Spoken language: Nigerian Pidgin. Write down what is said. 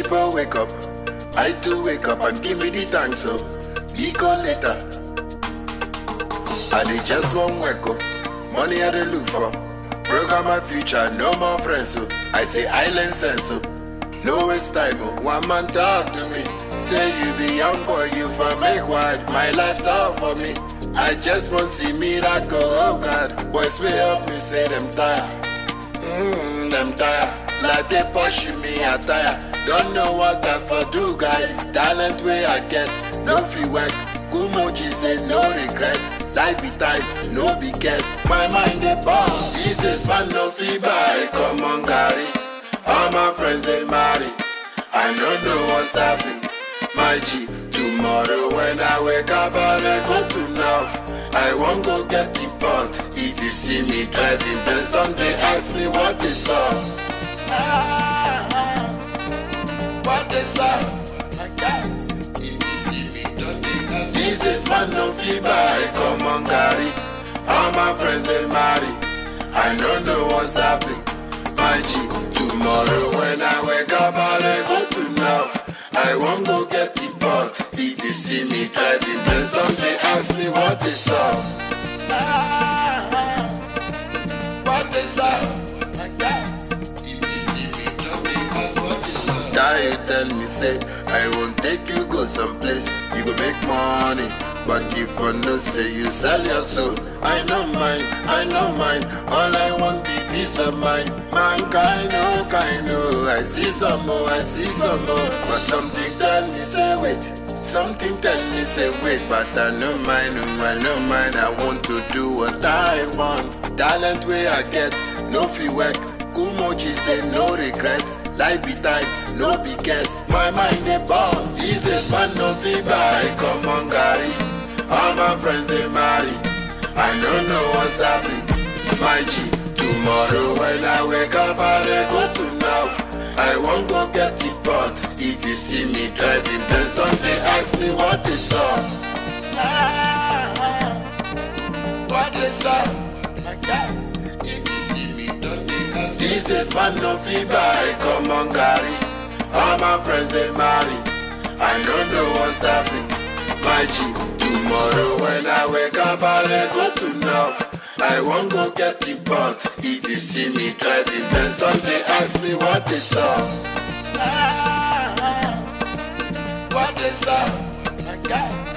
people wake up. I do wake up and give me the thanks, so we go later. I did just one work, money I dey look for. Program my future, no more friends, so I say island sense, so no waste time, one man talk to me. Say you be young boy, you for make wide, my life tough for me. I just want see miracle, oh God. Boys way up me say them tired, them tired. Life they push me, I tire. Don't know what I for do, guy. Talent way I get, no fee work. Kumoji say no regret. Life be tight, no be guess. My mind they boss. These days man no fee buy. Come on, Gary. All my friends they marry. I don't know what's happening. My G, tomorrow when I wake up I go to North. I won't go get the pot. If you see me driving Benz, don't they ask me what they saw. What they saw. If you see me, don't they ask me. These days man no fee buy. Come on, Gary. All my friends they marry. I don't know what's happening. My G, tomorrow when I wake up I go to North. I won't go get the pot. If you see me driving Benz, don't they ask me what they saw. What they saw. If you see me, don't they ask what they saw. Guy tell me say, I won't take you go someplace. You go make money. But if I no say you sell your soul, I know mine, I know mine. All I want be peace of mind. Mankind, oh, kind of. I see some more, I see some more. But something tell me say wait. Something tell me say wait. But I know mine, oh, I know mine. I want to do what I want. Talent way I get, no fee work. Kumoji say no regret. Life be tight, no be guess. My mind they boss. These days man no fee buy. Come on, Gary. All my friends they marry. I don't know what's happening. My G, tomorrow when I wake up I go to North. I won't go get the pot. If you see me driving Benz, don't they ask me what they saw. What they saw. If you see me, don't they ask me. These days man no fee buy. Come on, Gary. All my friends they marry. I don't know what's happening. My G, tomorrow when I wake up I go to North. I won't go get the pot. If you see me driving Benz, don't they ask me what they saw. What they saw.